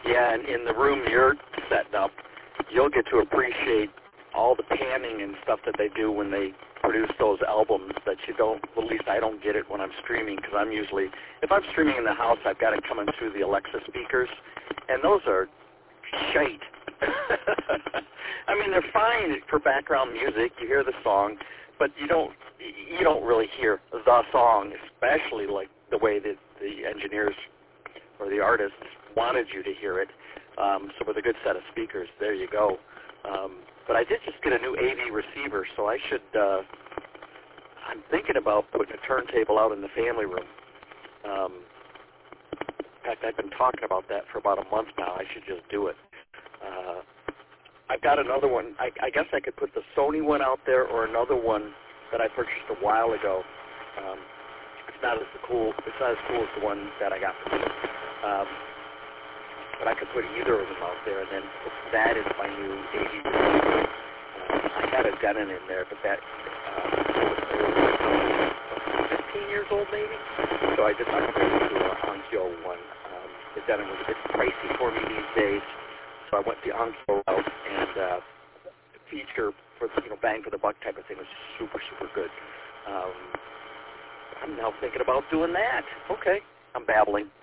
Yeah, and in the room you're setting up, you'll get to appreciate all the panning and stuff that they do when they produce those albums that you don't, well, at least I don't get it when I'm streaming, because I'm usually, if I'm streaming in the house, I've got it coming through the Alexa speakers, and those are shite. I mean, they're fine for background music. You hear the song, but you don't really hear the song, especially like the way that the engineers or the artists wanted you to hear it. So with a good set of speakers, there you go. But I did just get a new AV receiver, so I should, I'm thinking about putting a turntable out in the family room. In fact, I've been talking about that for about a month now. I should just do it. I've got another one. I guess I could put the Sony one out there or another one that I purchased a while ago. It's not as cool as the one that I got from you. But I could put either of them out there, and then that is my new AV receiver. I had a Denon in there, but that was 15 years old maybe. So I just upgraded to an Onkyo one. The Denon was a bit pricey for me these days, so I went the Onkyo route, and the feature for bang for the buck type of thing was super, super good. I'm now thinking about doing that. Okay, I'm babbling.